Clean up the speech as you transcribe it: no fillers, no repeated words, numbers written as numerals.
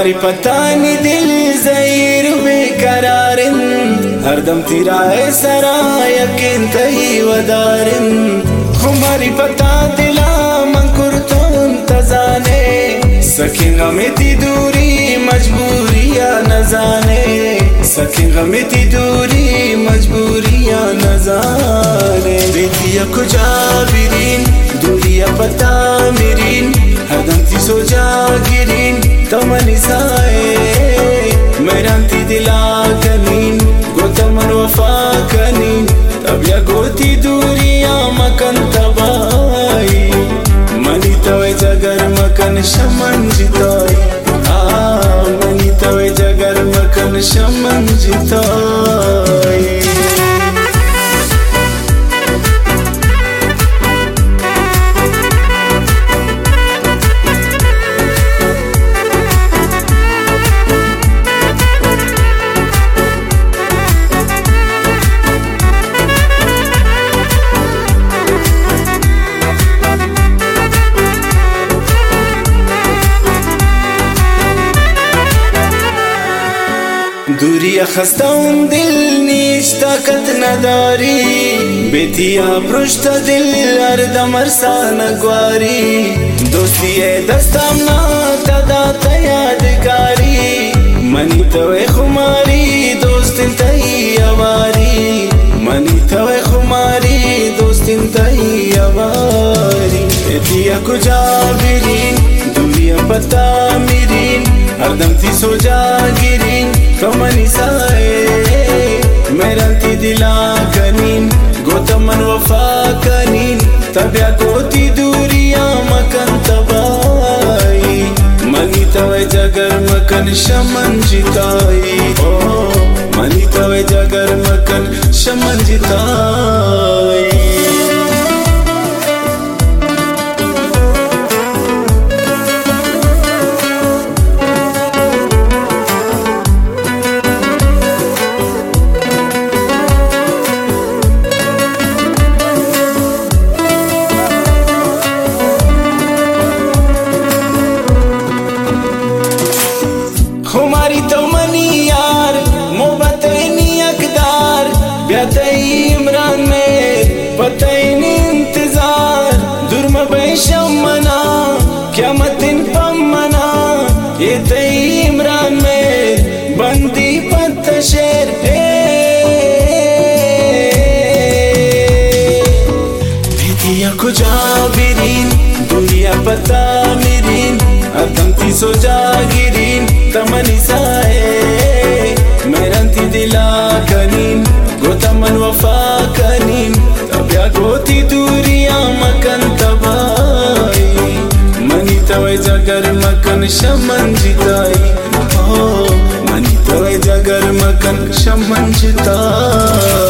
खुमारी पतानी दिल ज़हीर बेकरारिन हरदम तिराए सरा यकीन तही वदारिन खुमारी पता दिला मंकुर तो तजाने सकेंगा में ती दूरी मजबूरियां न जाने सकेंगा में ती दूरी मजबूरियां न जाने बेतिया कुजा बिरीन दूरिया पता मिरीन हरदम ती सो जागिरीन तमनी साए मेरांती दिला कनीन गोतमन वफा कनीन तब या गोती दूरिया मकन तबाई मनी तवे जगर मकन शमन जिताई मनी तवे जगर मकन शमन जिताई दूरिया खस्ताऊं दिल नीच ताकत नदारी बेतिया पृष्ठ दिल हरदम अरसा नगवारी दोस्ती है दस्तामना तदा यादगारी मनी तवे खुमारी दोस्तिन तही अवारी मनी तवे खुमारी दोस्तिन तही अवारी बेतिया कुजा बिरीन दूरिया पता मिरीन हरदम ती सो जागिरीन कमनी साए मेरांती दिला कनीन गोतमन वफा कनीन तब्या कोती दूरिया मकन तबाई मनी तवे जगर मकन शमन जिताई मनी तवे जगर मकन शमन जिताई खुमारी तो मनी यार मोहब्बत नी अकदार ब्यातई इमरान में पतई इंतजार दुर्म बेशम मना क्या मतिन पम मना ये तई इमरान में बंदी पत शेर भेदिया कुजा बिरीन दुनिया पता मिरीन अदम ती सो जागिरीन तमनी साए मेरांती दिला कनीन गोतमन वफा कनीन तब्या गोती दूरिया मकन तबाई मनी तवे जगर मकन शमन जिताई मनी तवे जगर मकन शमन जिताई।